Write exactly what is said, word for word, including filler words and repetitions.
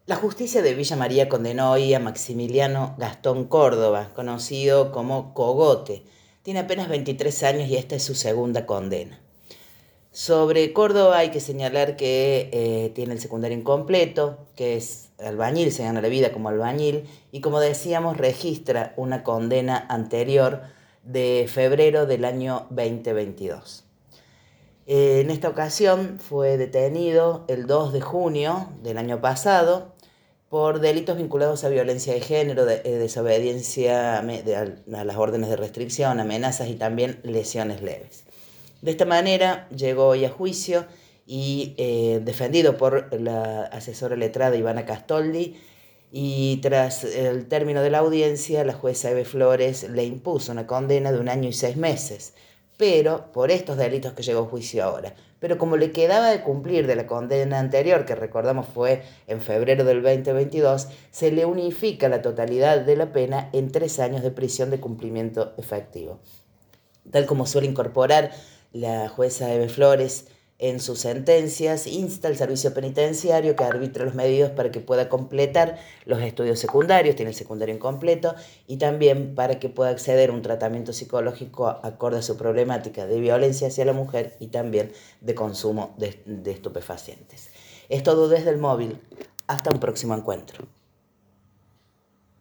La justicia de Villa María condenó hoy a Maximiliano Gastón Córdoba, conocido como Cogote. Tiene apenas veintitrés años y esta es su segunda condena. Sobre Córdoba hay que señalar que eh, tiene el secundario incompleto, que es albañil, se gana la vida como albañil, y como decíamos, registra una condena anterior de febrero del año veinte veintidós. Eh, en esta ocasión fue detenido el dos de junio del año pasado por delitos vinculados a violencia de género, de, eh, desobediencia a, de, a las órdenes de restricción, amenazas y también lesiones leves. De esta manera llegó hoy a juicio y eh, defendido por la asesora letrada Ivana Castoldi, y tras el término de la audiencia la jueza Eve Flores le impuso una condena de un año y seis meses, pero por estos delitos que llegó a juicio ahora. Pero como le quedaba de cumplir de la condena anterior, que recordamos fue en febrero del veinte veintidós, se le unifica la totalidad de la pena en tres años de prisión de cumplimiento efectivo. Tal como suele incorporar la jueza Eve Flores en sus sentencias, insta al servicio penitenciario que arbitre los medios para que pueda completar los estudios secundarios, tiene el secundario incompleto, y también para que pueda acceder a un tratamiento psicológico acorde a su problemática de violencia hacia la mujer y también de consumo de, de estupefacientes. Es todo desde el móvil. Hasta un próximo encuentro.